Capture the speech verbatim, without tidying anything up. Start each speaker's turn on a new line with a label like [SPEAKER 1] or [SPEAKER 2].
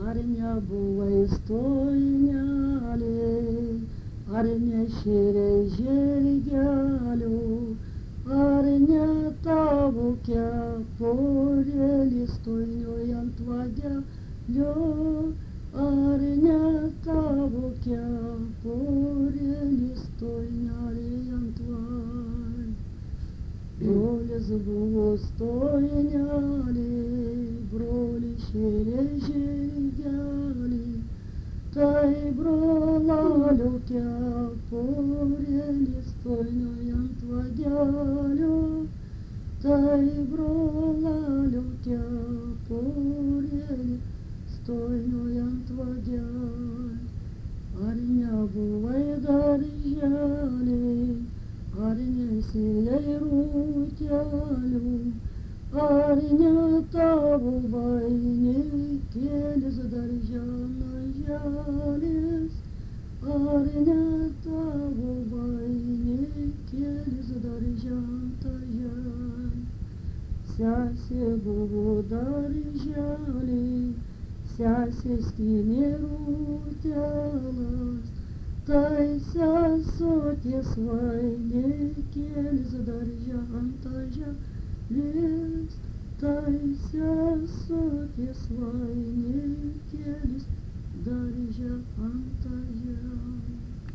[SPEAKER 1] Ar nebuvai stojinelėj, ar nešėrei žirgelių, ar ne tavo kepurėlis stojinoj ant vagelio, ar ne tavo kepurėlis stojinelėj ant vagelio. Brolis buvo stojinelėj, brolis šėrė žirgelį, tai brolalio kepurėlis stojinoj ant vagelio, tai brolalio kepurėlis stojinoj ant vagelio. Ar nebuvai daržely, ar nesėjai rūtelių, ar ne tavo vainikėlis darže naželis, ar ne tavo vainikėlis darže naželis. Sesė buvo daržely, sesė skynė rūtelas, tai sesutės vainikėlis darže ant žemės, tai sesutės vainikėlis darže ant žemės.